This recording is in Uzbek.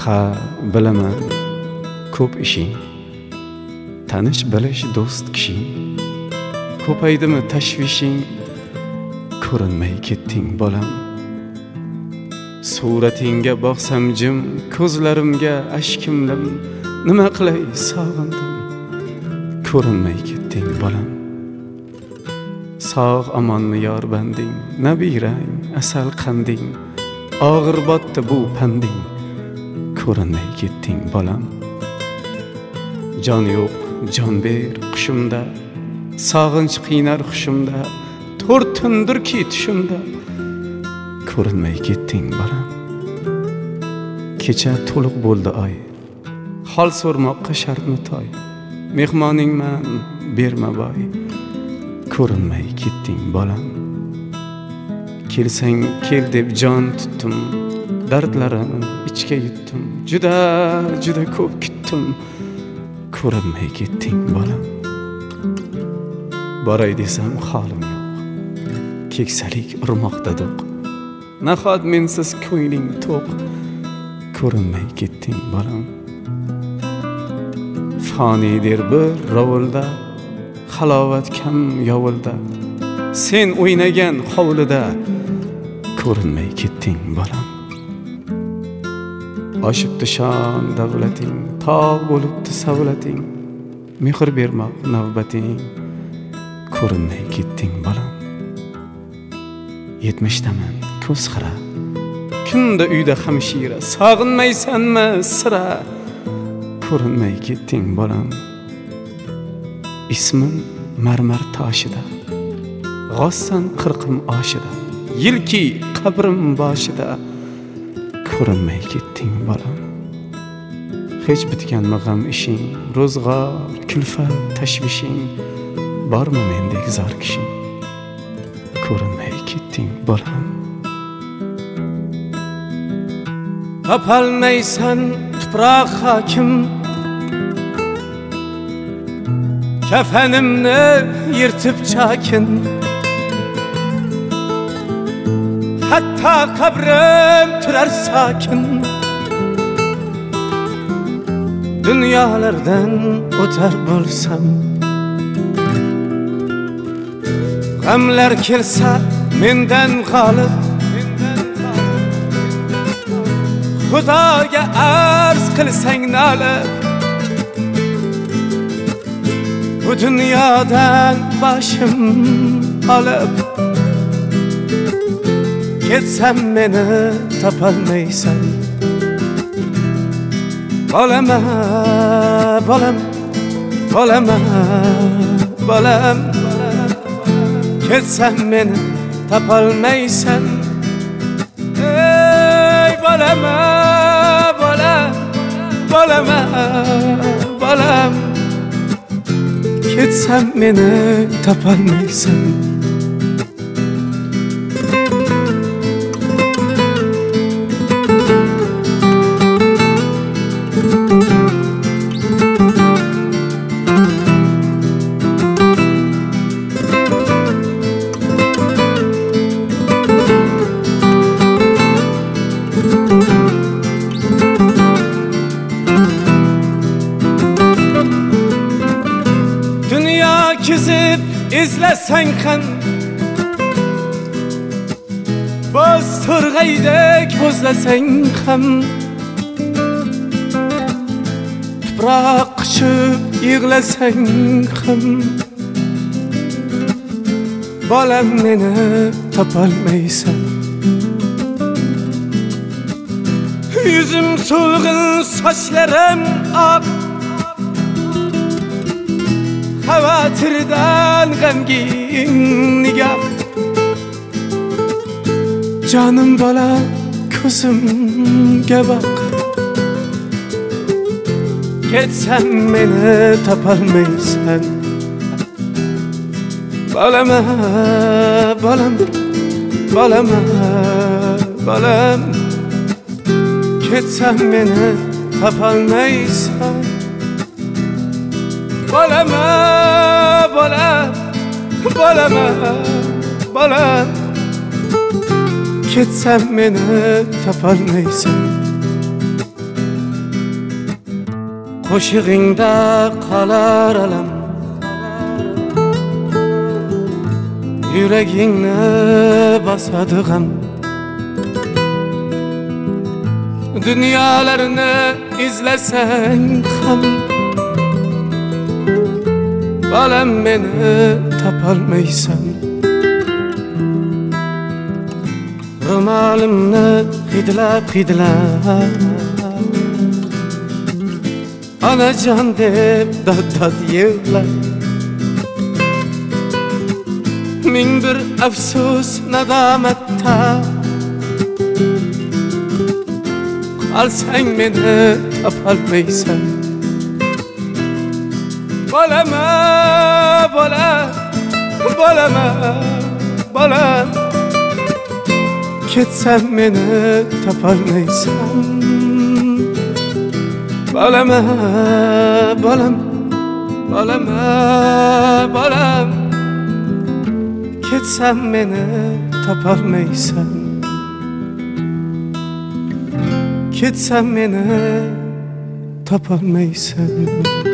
ha bilaman ko'p ishing, tanish bilish do'st kishing, ko'paydimi tashvishing, ko'rinmay ketding bolam. Suratingga boqsam jim, ko'zlarimga ashkimlim, nima qilay sog'indim, ko'rinmay ketding bolam. Sog' amonmi yor banding, nabirang asal qanding, og'ir botdi bu panding, ko'rinmay ketding bolam. Jon yo'q jon ber qushimda, sog'inch qiynar hushimda, to'rtindirki tushimda, ko'rinmay ketding bolam. Kecha to'liq bo'ldi oy, hol so'rmoqqa shartmi toy, mehmoningman berma boy, ko'rinmay ketding bolam. Kelsang kel deb jon tutdim, dardlarim ichga yutdim, juda juda ko'p kutdim, ko'rinmay ketding bolam. Boray desam holim yo'q, keksalik urmoqda do'q, nahot mensiz ko'ngling to'q, ko'rinmay ketding bolam. Fonidir bir rovulda, halovat kam yovulda, sen o'ynagan hovlida, ko'rinmay ketding bolam. Oshibdi shon davlating, tog' bo'libdi savlating, mehr bermoq navbating, ko'rinmay ketding bolam. 70daman ko'z xira, kunda uyda hamshira, sog'inmaysanmi sira, ko'rinmay ketding bolam. Ismim marmar toshida, g'ossan qirqim oshida, yilki qabrim boshida, ko'rinmay ketding bolam. Hech bitganmi g'am ishing, ro'zg'or, kulfat, tashvishing, bormi mendek zor kishing, ko'rinmay ketding bolam. Topolmaysan tuproq hokim, kafanimni yirtib chakin, hatto qabrim turar sokin. Dunyolardan o'tar bo'lsam, g'amlar kelsa mendan g'olib, Xudoga arz qilsang nolib, bu dunyodan boshim olib, ketsam meni topolmaysan. Bolama, bolam, bolama, bolam, ketsam meni topolmaysan. Ey bolama, bolam, bolama, bolam, ketsam meni topolmaysan. Kizib izlasang ham, boz to'rg'aydek bo'zlasang ham, tuproq quchib yig'lasang ham, bolam meni topolmaysan. Yuzim so'lg'in, sochlarim oq, xavotirdan g'amgin nigoh. Jonim bola ko'zimga boq, ketsam meni topolmaysan. Bolama, bolam, bolama, bolam, ketsam meni topolmaysan. Bolama, bolam, bolama, bolam, ketsam meni topolmaysan. qo'shig'ingda qolar alam, yuragingni bosadi g'am. Dunyolarni izlasang ham bolam meni topolmaysan. Ro'molimni hidlab onajon deb dod yig'lab, ming bir afsus nadomatda qolsang meni topolmaysan. Bolama, bolam, ketsam meni topolmaysan. Bolama, bolam, ketsam meni topolmaysan. Ketsam meni topolmaysan.